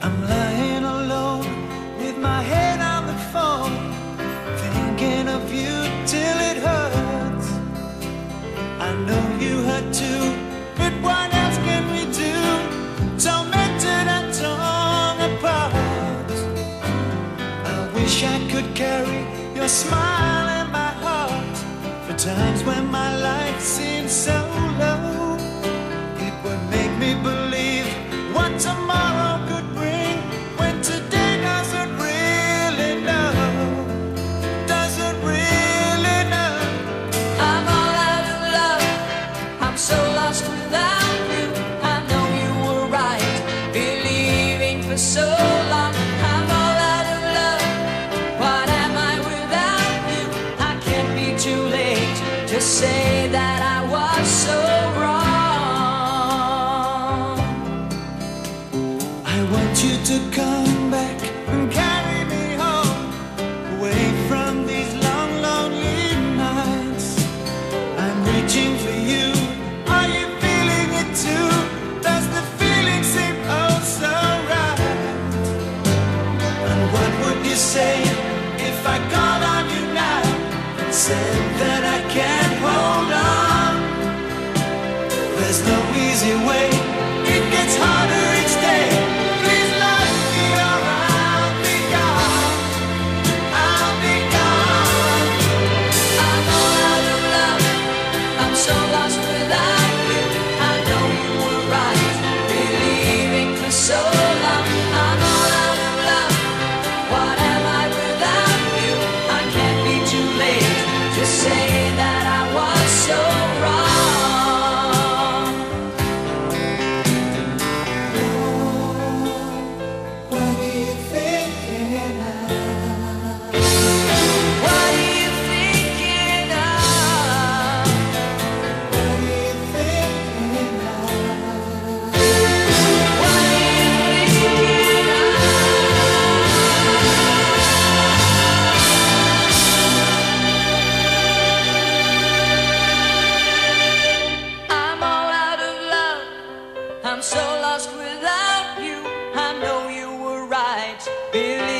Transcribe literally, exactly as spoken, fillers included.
I'm lying alone with my head on the phone, thinking of you till it hurts. I know you hurt too, but what else can we do? Tormented and torn apart. I wish I could carry your smile in my heart for times when my life seems so low. It would make me believe what tomorrow could bring, when today doesn't really know, doesn't really know. I'm all out of love, I'm so lost without you. I know you were right, believing for so long. I'm all out of love, what am I without you? I can't be too late to say that I was so wrong. I want you to come back and carry me home, away from these long, lonely nights. I'm reaching for you, are you feeling it too? Does the feeling seem oh so right? And what would you say if I called on you now and said that I can't hold on? There's no easy way, it gets harder each day. Please let me or I'll be gone, I'll be gone. I'm all out of love, I'm so lost without you. I know you were right, believing for so long. I'm all out of love, what am I without you? I can't be too late to say that I was so wrong. What are you thinking of? What are you thinking of? What are you thinking of? What are you thinking of? I'm all out of love, I'm so lost without you. I know you were right, believe